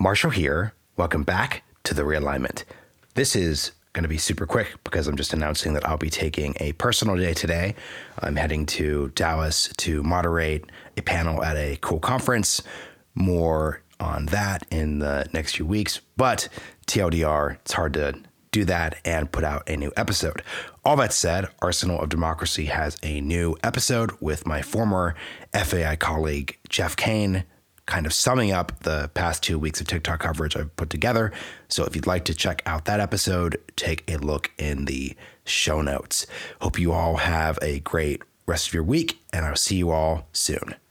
Marshall here. Welcome back to The Realignment. This is going to be super quick because I'm just announcing that I'll be taking a personal day today. I'm heading to Dallas to moderate a panel at a cool conference. More on that in the next few weeks, but TLDR, it's hard to do that and put out a new episode. All that said, Arsenal of Democracy has a new episode with my former FAI colleague, Jeff Kane, kind of summing up the past 2 weeks of TikTok coverage I've put together. So if you'd like to check out that episode, take a look in the show notes. Hope you all have a great rest of your week, and I'll see you all soon.